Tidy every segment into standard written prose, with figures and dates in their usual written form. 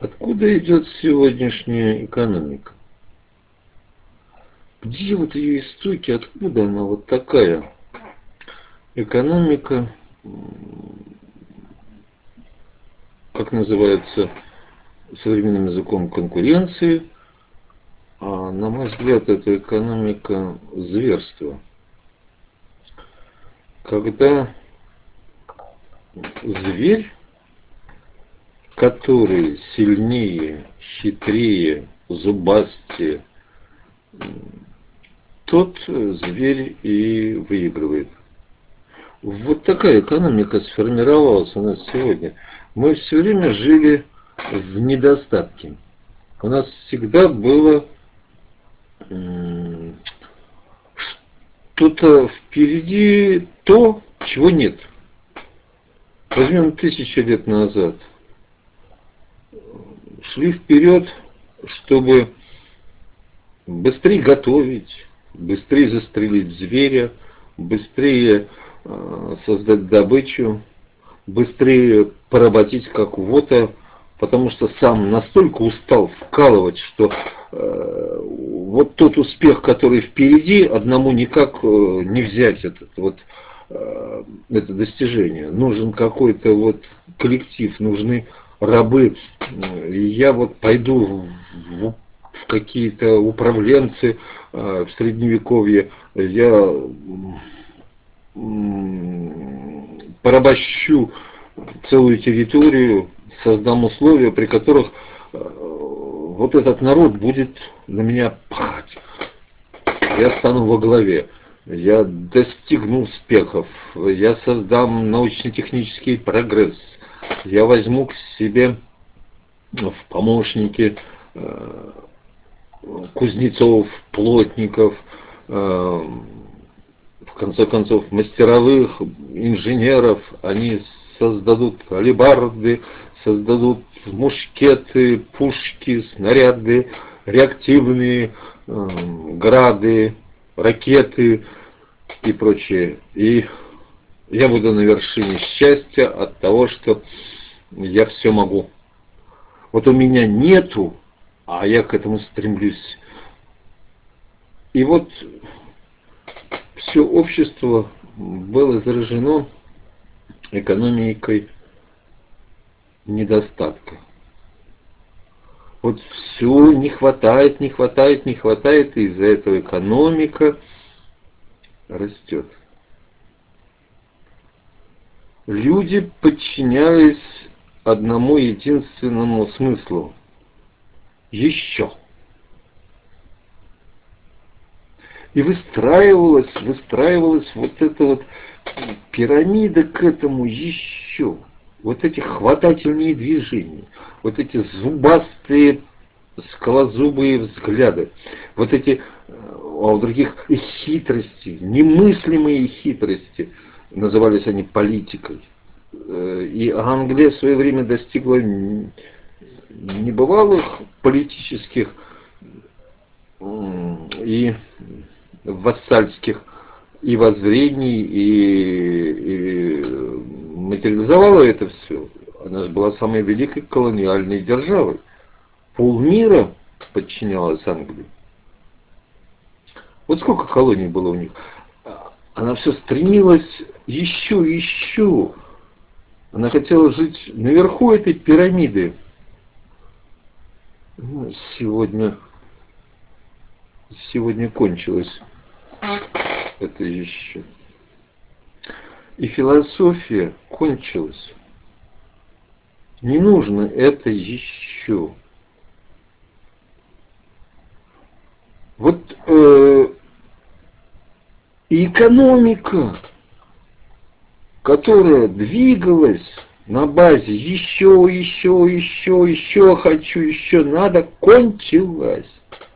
Откуда идет сегодняшняя экономика? Где вот ее истоки, откуда она вот такая? Экономика, как называется современным языком, конкуренции, а на мой взгляд, это экономика зверства. Когда зверь, который сильнее, хитрее, зубастее, тот зверь и выигрывает. Вот такая экономика сформировалась у нас сегодня. Мы все время жили в недостатке. У нас всегда было что-то впереди то, чего нет. Возьмем 1000 лет назад. Шли вперед, чтобы быстрее готовить, быстрее застрелить зверя, быстрее создать добычу, быстрее поработить какого-то, потому что сам настолько устал вкалывать, что вот тот успех, который впереди, одному никак не взять это достижение. Нужен какой-то вот коллектив, нужны рабы. Я вот пойду в какие-то управленцы в средневековье, я порабощу целую территорию, создам условия, при которых вот этот народ будет на меня пахать. Я стану во главе, я достигну успехов, я создам научно-технический прогресс, я возьму к себе в помощники кузнецов, плотников, в конце концов, мастеровых, инженеров. Они создадут алебарды, создадут мушкеты, пушки, снаряды, реактивные грады, ракеты и прочее. И я буду на вершине счастья от того, что я все могу. Вот у меня нету, а я к этому стремлюсь. И вот все общество было заражено экономикой недостатка. Вот все не хватает, не хватает, не хватает, и из-за этого экономика растет. Люди подчинялись одному единственному смыслу – еще. И выстраивалась вот эта вот пирамида к этому еще. Вот эти хватательные движения, вот эти зубастые, скалозубые взгляды, вот эти, а у других хитрости, немыслимые хитрости, назывались они политикой. И Англия в свое время достигла небывалых политических и вассальских и воззрений, и материализовала это все. Она же была самой великой колониальной державой. Полмира подчинялась Англии. Вот сколько колоний было у них. Она все стремилась еще, еще. Она хотела жить наверху этой пирамиды. Сегодня кончилось это еще. И философия кончилась. Не нужно это еще. Вот и экономика, которая двигалась на базе еще хочу, еще надо, кончилась.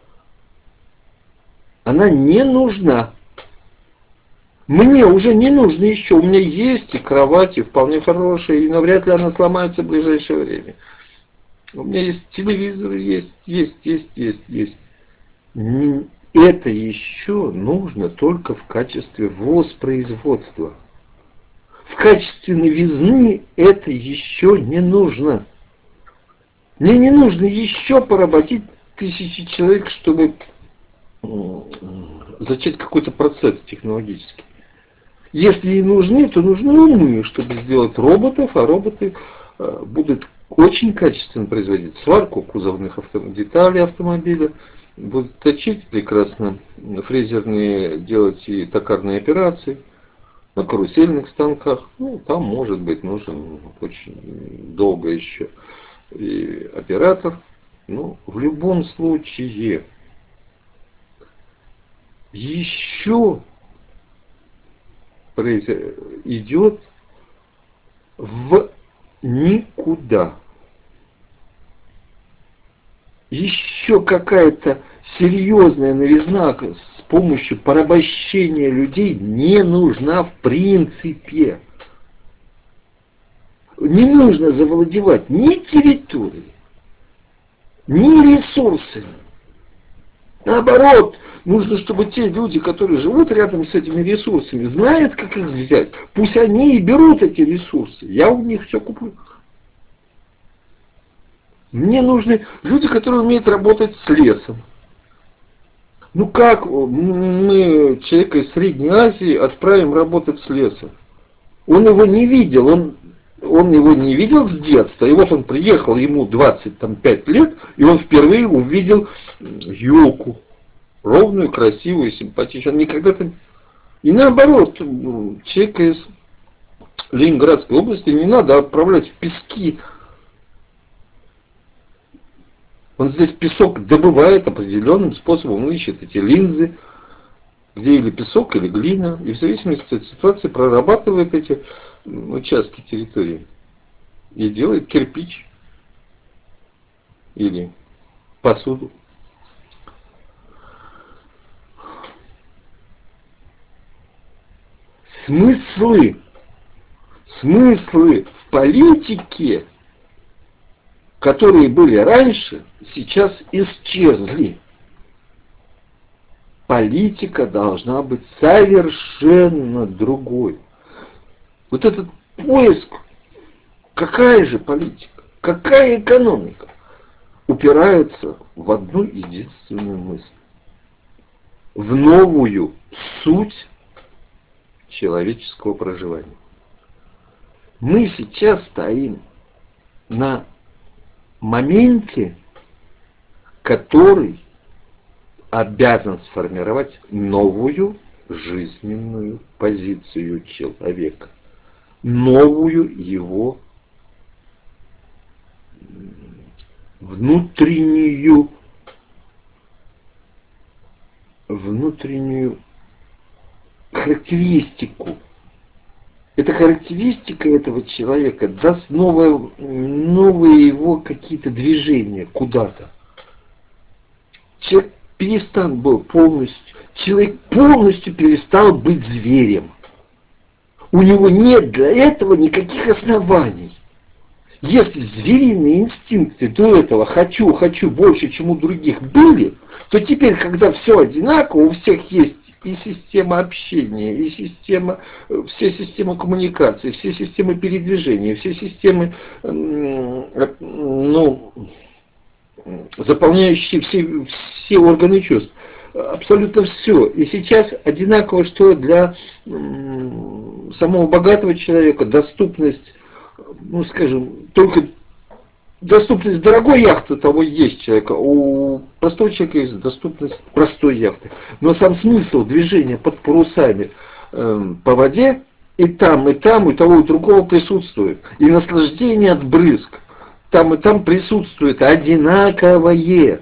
Она не нужна. Мне уже не нужно еще. У меня есть и кровать, и вполне хорошая, и навряд ли она сломается в ближайшее время. У меня есть телевизор, есть. Это еще нужно только в качестве воспроизводства. В качестве новизны это еще не нужно. Мне не нужно еще поработить тысячи человек, чтобы зачать какой-то процесс технологический. Если и нужны, то нужны умы, чтобы сделать роботов, а роботы будут очень качественно производить сварку кузовных деталей автомобиля, будут точить прекрасно фрезерные, делать и токарные операции на карусельных станках. Ну, там может быть нужен очень долго еще и оператор. Но в любом случае еще идет в никуда. Еще какая-то серьезная новизна с помощью порабощения людей не нужна в принципе. Не нужно завладевать ни территорией, ни ресурсами. Наоборот, нужно, чтобы те люди, которые живут рядом с этими ресурсами, знают, как их взять. Пусть они и берут эти ресурсы. Я у них все куплю. Мне нужны люди, которые умеют работать с лесом. Ну как мы человека из Средней Азии отправим работать с лесом? Он его не видел, он его не видел с детства. И вот он приехал, ему 25 лет, и он впервые увидел елку. Ровную, красивую, симпатичную. Он никогда-то... И наоборот, человека из Ленинградской области не надо отправлять в пески. Он здесь песок добывает определенным способом, он ищет эти линзы, где или песок, или глина, и в зависимости от ситуации прорабатывает эти участки территории и делает кирпич или посуду. Смыслы в политике, которые были раньше, сейчас исчезли. Политика должна быть совершенно другой. Вот этот поиск, какая же политика, какая экономика, упирается в одну единственную мысль. В новую суть человеческого проживания. Мы сейчас стоим на моменте, который обязан сформировать новую жизненную позицию человека, новую его внутреннюю характеристику. Эта характеристика этого человека даст новые его какие-то движения куда-то. Человек человек полностью перестал быть зверем. У него нет для этого никаких оснований. Если звериные инстинкты до этого хочу больше, чем у других были, то теперь, когда все одинаково, у всех есть и система общения, и все системы коммуникации, все системы передвижения, все системы, заполняющие все органы чувств. Абсолютно все. И сейчас одинаково, что для самого богатого человека доступность, только доступность дорогой яхты, того есть человека. У простого человека есть доступность простой яхты. Но сам смысл движения под парусами по воде и там, и у того, и другого присутствует. И наслаждение от брызг там и там присутствует одинаковое.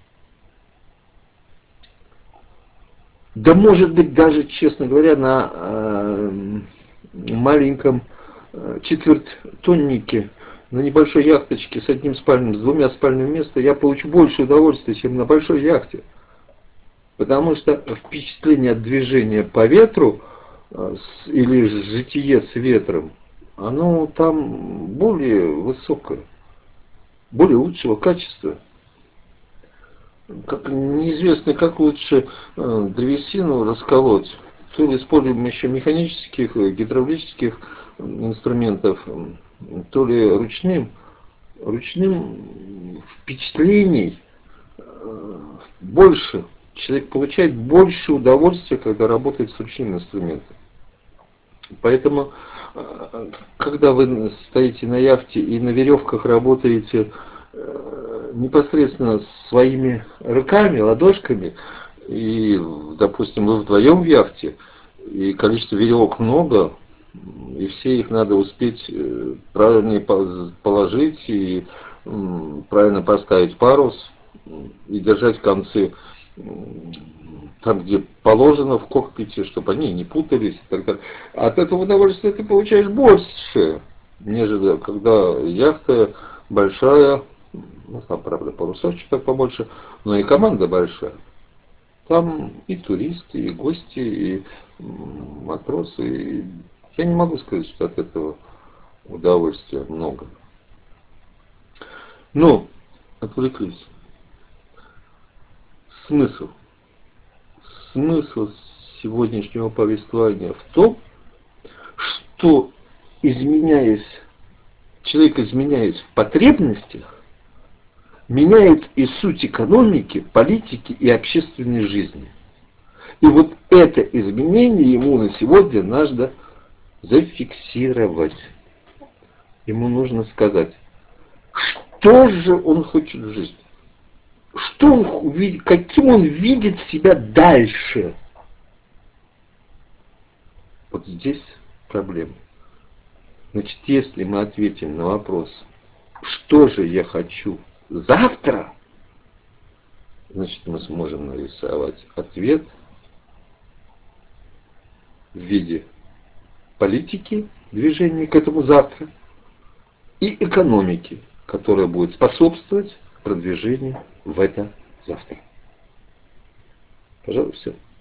Да может быть даже, честно говоря, на маленьком четвертьтоннике, на небольшой яхточке с двумя спальными местами я получу больше удовольствия, чем на большой яхте. Потому что впечатление от движения по ветру или житие с ветром, оно там более высокое, более лучшего качества. Неизвестно, как лучше древесину расколоть. То ли используем еще механических, гидравлических инструментов, то ли ручным. Ручным впечатлений больше. Человек получает больше удовольствия, когда работает с ручным инструментом. Поэтому, когда вы стоите на яхте и на веревках работаете непосредственно своими руками, ладошками, и, допустим, вы вдвоем в яхте, и количество веревок много, и все их надо успеть правильно положить и правильно поставить парус и держать концы там, где положено в кокпите, чтобы они не путались и так далее. От этого удовольствия ты получаешь больше, нежели когда яхта большая, ну там, правда, парусов чуть побольше, но и команда большая. Там и туристы, и гости, и матросы. И я не могу сказать, что от этого удовольствия много. Но отвлеклись. Смысл. Смысл сегодняшнего повествования в том, что человек, изменяясь в потребностях, меняет и суть экономики, политики и общественной жизни. И вот это изменение ему на сегодня надо зафиксировать. Ему нужно сказать, что же он хочет в жизни. Что он видит, каким он видит себя дальше. Вот здесь проблема. Значит, если мы ответим на вопрос, что же я хочу завтра, значит, мы сможем нарисовать ответ в виде политики, движения к этому завтра, и экономики, которая будет способствовать продвижению в это завтра. Пожалуй, все.